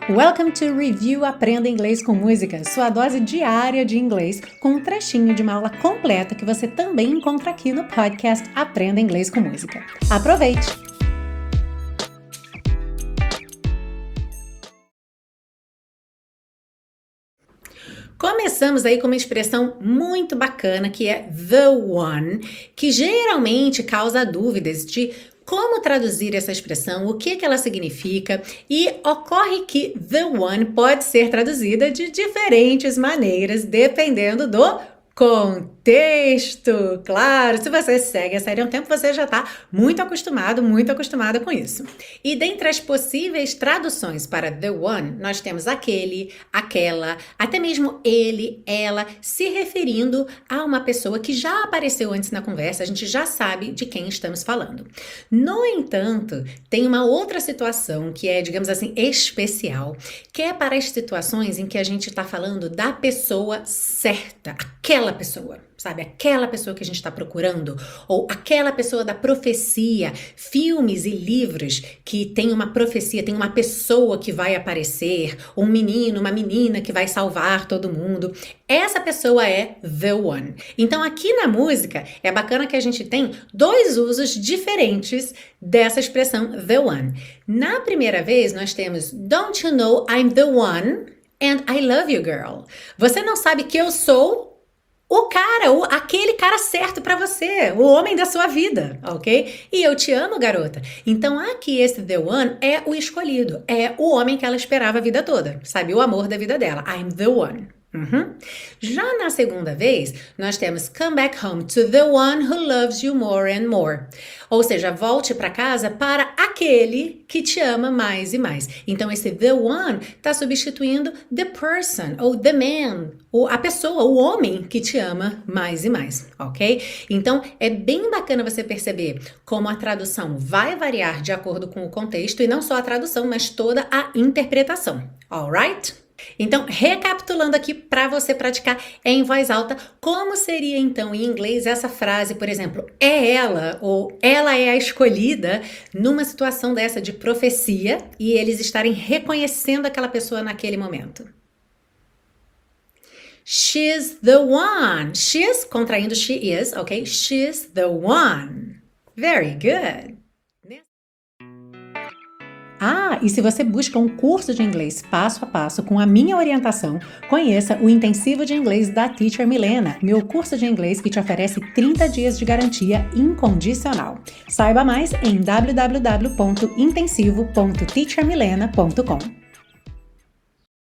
Welcome to Review Aprenda Inglês com Música, sua dose diária de inglês com um trechinho de uma aula completa que você também encontra aqui no podcast Aprenda Inglês com Música. Aproveite! Começamos aí com uma expressão muito bacana que é the one, que geralmente causa dúvidas de como traduzir essa expressão, o que ela significa, e ocorre que the one pode ser traduzida de diferentes maneiras, dependendo do contexto. Claro, se você segue a série há um tempo, você já está muito acostumada com isso. E dentre as possíveis traduções para the one, nós temos aquele, aquela, até mesmo ele, ela, se referindo a uma pessoa que já apareceu antes na conversa, a gente já sabe de quem estamos falando. No entanto, tem uma outra situação que é, digamos assim, especial, que é para as situações em que a gente está falando da pessoa certa, aquela pessoa, sabe? Aquela pessoa que a gente está procurando, ou aquela pessoa da profecia, filmes e livros que tem uma profecia, tem uma pessoa que vai aparecer, um menino, uma menina que vai salvar todo mundo. Essa pessoa é the one. Então aqui na música é bacana que a gente tem dois usos diferentes dessa expressão the one. Na primeira vez nós temos Don't you know I'm the one and I love you, girl. Você não sabe que eu sou o cara, aquele cara certo pra você, o homem da sua vida, ok? E eu te amo, garota. Então aqui esse the one é o escolhido, é o homem que ela esperava a vida toda, sabe? O amor da vida dela. I'm the one. Já na segunda vez, nós temos come back home to the one who loves you more and more. Ou seja, volte para casa para aquele que te ama mais e mais. Então, esse the one está substituindo the person ou the man, ou a pessoa, o homem que te ama mais e mais, ok? Então, é bem bacana você perceber como a tradução vai variar de acordo com o contexto, e não só a tradução, mas toda a interpretação, alright? Então, recapitulando aqui para você praticar em voz alta, como seria então em inglês essa frase, por exemplo, é ela ou ela é a escolhida numa situação dessa de profecia e eles estarem reconhecendo aquela pessoa naquele momento. She's the one. She's, contraindo she is, ok? She's the one. Very good. E se você busca um curso de inglês passo a passo com a minha orientação, conheça o Intensivo de Inglês da Teacher Milena, meu curso de inglês que te oferece 30 dias de garantia incondicional. Saiba mais em www.intensivo.teachermilena.com.